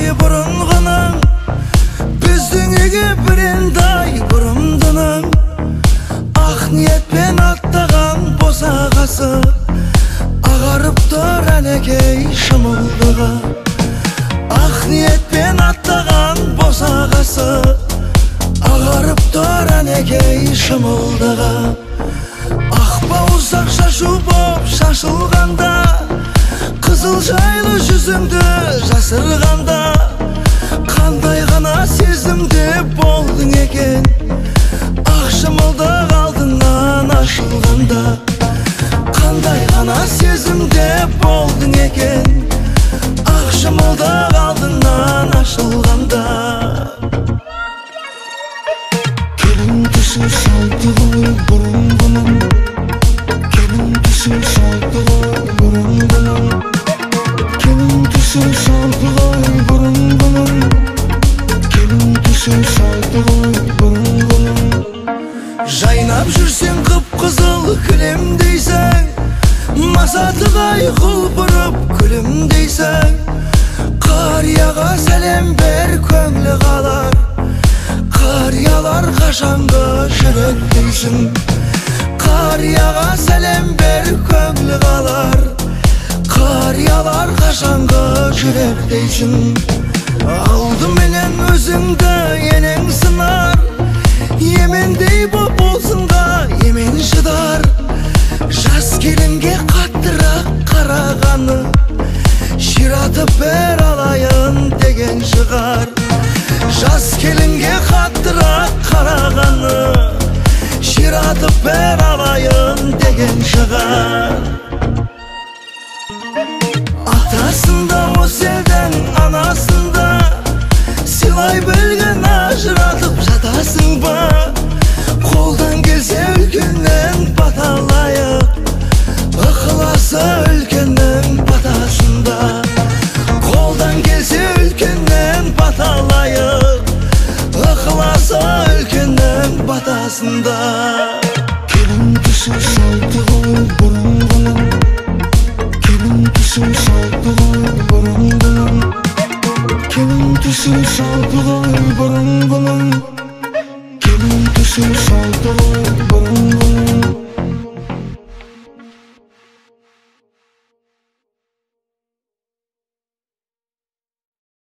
бұрынғының, біздің үйге бірендай бұрымдының. Ақ ниетпен аттаған босағасы, ағарып тұр әнекей шымылдығы. Ақ ниетпен аттаған босағасы, ағарып тұр әнекей шымылдығы. Ақ бауырсақ шашу боп шашылғанда, қызыл жайлы жүзіңді жасырғанда, қандай ғана сезімде болдың екен, ақ шымылдық алдыңнан ашылғанда. Қандай ғана сезімде болдың екен, ақ шымылдық алдыңнан ашылғанда. Келін түсі салды ғой бұрынғының, келін түсі салды ғой бұрынғының, келін түсі салды ғой бұрынғының, келін түсі салды ғой бұрынғының. Жайнап жүрсең қып-қызыл кілемдейсің, масатығай құлпырып күлімдейсің. Қарияға сәлем бер, көңілі қалар, қариялар қашанғы жүректейсің. Қарияға сәлем бер, көңілі қалар, қариялар қашанғы жүректейсің. Алдыменен өзіңді енең сынар, емендей боп болсынға емен шыдар. Жас келінге қаттырақ қарағаны, ширатып бер алайын деген шығар. Жас келінге қаттырақ қарағаны, ширатып бер алайын деген шығар. Атасында осы елдің анасында, сыйлай білген ажыратып жатасың ба? Қолдан келсе үлкеннен баталайық, ықыласы үлкеннің батасында. Қолдан келсе үлкеннен баталайық, ықыласы үлкеннің батасында. Келін түсі салды ғой бұрынғының, келін түсі салды ғой бұрынғының, келін түсі салды ғой бұрынғының, келін түсі салды ғой бұрынғының.